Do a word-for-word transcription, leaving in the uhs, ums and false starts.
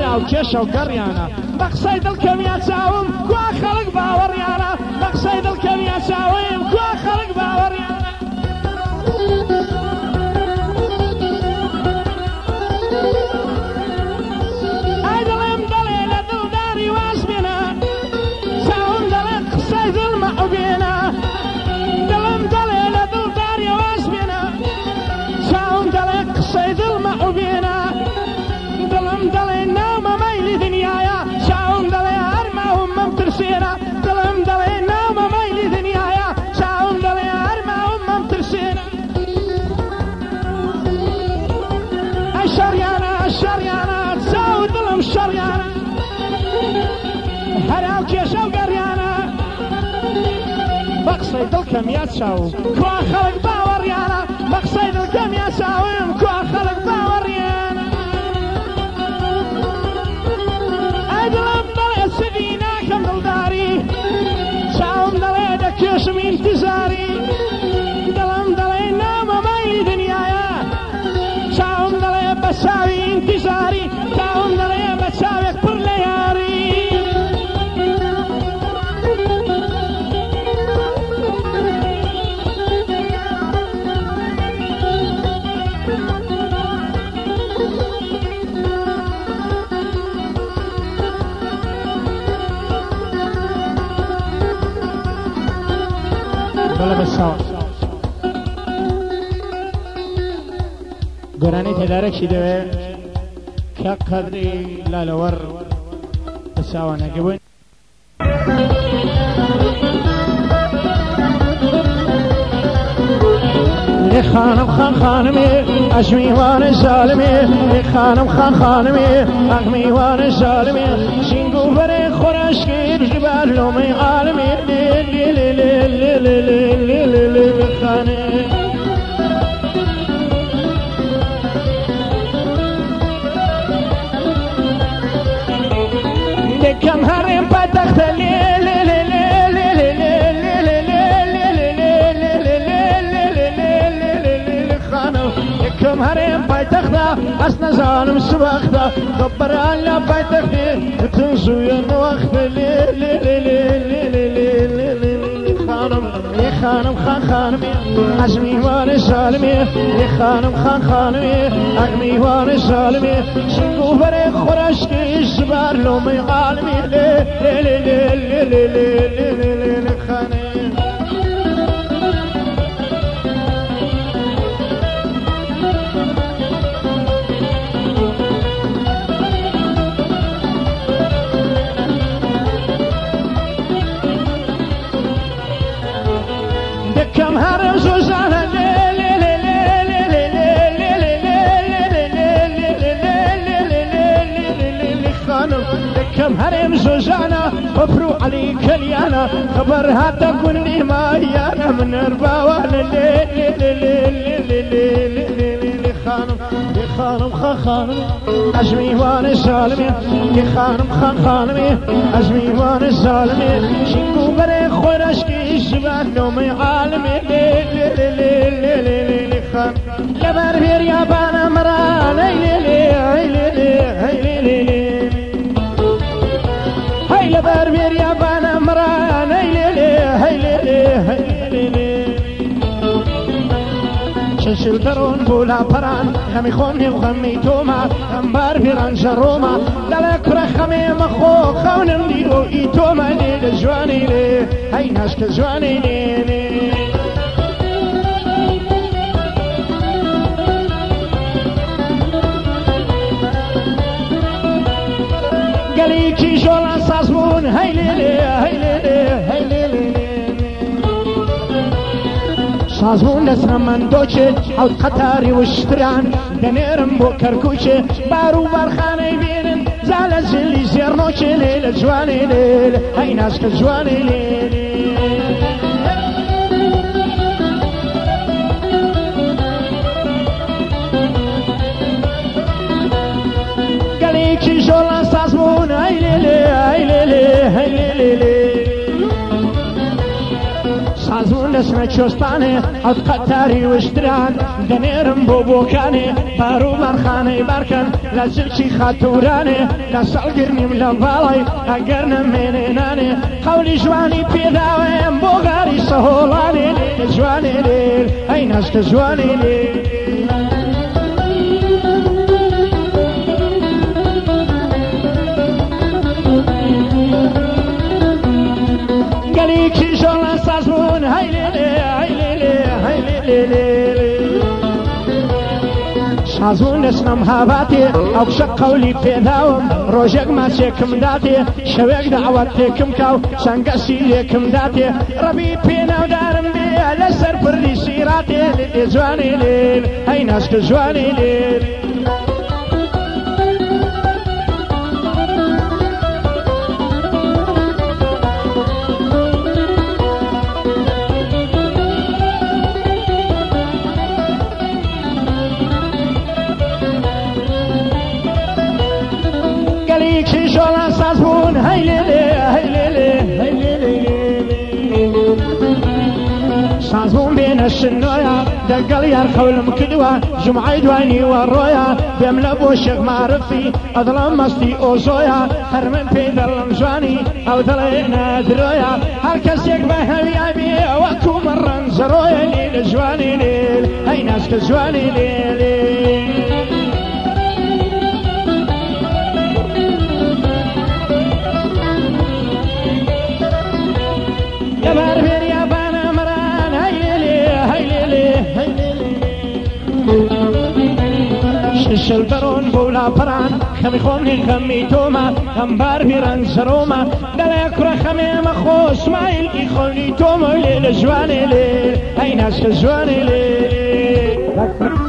هەراو کێشە و گەڕیانە بە قسەی دڵکەویا چاوم کوا خەڵک باوەڕیانە بە قسەی دڵکەویا چاوم کوا خەڵک باوەڕیانە ئای دڵێم دەڵێ لە دڵداری واز بێنە چاوم دەڵێ قسەی دڵمە بێنە دڵم دەڵێ لە دڵداری واز بێنە چاوم دەڵێ قسەی دڵمە بێنە دڵم دەڵێ ناومە مەیلی دنیایە چاوم دەڵێ هەرماوم مەم ترسێنە دڵم دەڵێ ناومە مەیلی دنیایە چاوم دەڵێ هەرماوم مەم ترسێنە ئەی شەڕیانە شەڕیانە چاو دڵم شەڕیانە هەراو کێشە و گەڕیانە بە قسەی دڵکەم یا چاو کوا خەڵک باوەڕیانە بە قسەی دڵکەم یا چاوم کوا خەڵک باوەڕیانە ئەی دڵم دەڵێ سدی ناکەم دڵداری چاوم دەڵێ دەکێشم ئینتیزاری دڵم دەڵێ نامە مەیلی دنیایە چاوم دەڵێ بە چاوی ئینتیزاری چاوم دەڵێ بە چاوێک پڕ لە یاری گۆرانەی تێدارێکی دەوێت کە قەدری لالەوەڕ بە چاوانەکە بووین لێ خانم خان خانمێ ئەژمیوانە ژالمێ لێ خانم خان خانمێ ئەغمیوانە ژالمێ شینگ و بەرێ خۆراشکیر ژبار لۆمەی عالمێ لێ لێ لێ لێ لێ لێ لێ لێ لێ لێ لێ خانێ دەکەم هەڕێم پایتەختە لێ لێ لێ لێ لێ لێ لێ لێ لێ لێ لێ لێ لێ لێ لێ لێ لێ لێ لێ خانم دەکەم هەڕێم پایتەختە ئەس نەزانم سبەختە خەبەران لە پایتەختێ بتن زوویە نەوەختە لێ لێ لێ لێ لێ لێ لێ لێ لێ لێ خانم لێ خانم خان خانمێ ئەژمیوانە ژالمێ لێ خانم خان خانمێ ئەغمیوانە ژالمێ شینگ و بەرێ خۆراشکێ ژبار لۆمەی عالمێ لێ لێ لێ لێ لێ لێ لێ لێ لێ لێ لێ خانێ دەکەم هەرم زۆزانە لێ لێ لێ لێ لێ لێ لێ لێ لێ لێ لێ لێ لێ لێ لێ لێ لێ خانم دەکەم هەرێم زۆزانە بەفرو عەلی کەلیانە خەبەر هاتە گوندی مایانە من ئەرباوانە لێ لێ لێ لێ لێ لێ لێ لێ لێ لێ خانم لێ خانم خان خانم ئەژمیوانە ژالمێ لێ خانم خان خانمێ ئەژمیوانە ژالمێ شینگ و بەرێ خۆراشکی ژبار لۆمەی عالمێ لێ لێ لێ لێ لێ لێ لێ لێ خان لەبەر بێریابانە مەران هەی لێ لێ هەی لێ لێ هەی لێ لێ لێ هەی لەبەر بێریابانە مەران هەی لێ لێ هەی لێ لێ هەی لێ لێ شل دەڕۆن بۆ لاپەران خەمی خۆم هێو خەمی تۆمە ئەمبار بێران ژەڕۆمە لەلە کوڕە خەمێ مەخۆ خەونم دیرۆ ئی تۆمە لێ لە جوانەی لێ هەی ناشکە جوانەی لێ لێ گەلێکی ژۆڵان ساز بوون هەی لێ لێ هەی لێ لێ هەی لێ لێ سازبوون لەسرە مندۆچێت ئەو قەتاری وشتران دەنێرم بۆ کەرکووچێ بار و بارخانەی بێنن زا لە زلی زێڕنۆچێ لێ لە جوانێ لێ هەی ناشکە جوانێ لێ گەلێکی ژۆڵان سازبوون هەی لێ لێ هەی لێ لێ هەی لێ لێ لێ سازبوون دەسمە چۆستانێ ئەوت قەتاری وشتران دەنێرم بۆ بۆکانێ بارو مەرخانەی بارکەن لە جلکی خاتورانێ لە سەڵگرنیم لە باڵی ئەگەر نەمێنێنانێ قەولی جوانی پێداوێم بۆ غاری سەهۆڵانێ لێ جوانێ لێ ئەی نەستە جوانێ لێ گەلێکی ژۆڵە ساز بوون هەی لێ لێ هەی لێ لێ هەی لێ لێ لێ سازون دەستم هاواتێ ئەو کشە قەولی پێداوم ڕۆژێک ماچێکم داتێ شەوێک داوات تێکم کاو سەنگەسی لێکم داتێ ڕەبی پێناودارم بێ لەسەر پڕی سیراتێ لێ جوانێ لێ هەی ناسکە جوانێ لێ گەلێکی ژۆڵە ساز بوون هەی لێ لێ هەی لێ لێ هەی لێ لێ ساز بوون بێنە شنۆیە دەگەڵ یار خەولم کردووە جمعەی دوای وەڕۆیە بێم لە بۆ شێخ معرفی ئەدڵم مەستی ئۆزۆیە هەر من پێی دەڵم جوانی ئەو دڵێ نادرۆیە هەر کەسێک بە هەویا بێ وەکو من ڕەنجەڕۆیە لێ لە جوانی لێ هەی ناسکە جوانی لێ لێ شل برون بولا پران خمی خونی خمی توما هم بار بیران سروما دلی اکرا خمی مخو اسماعیل ای خونی توما لیل جوانی لیل ای ناس جوانی لیل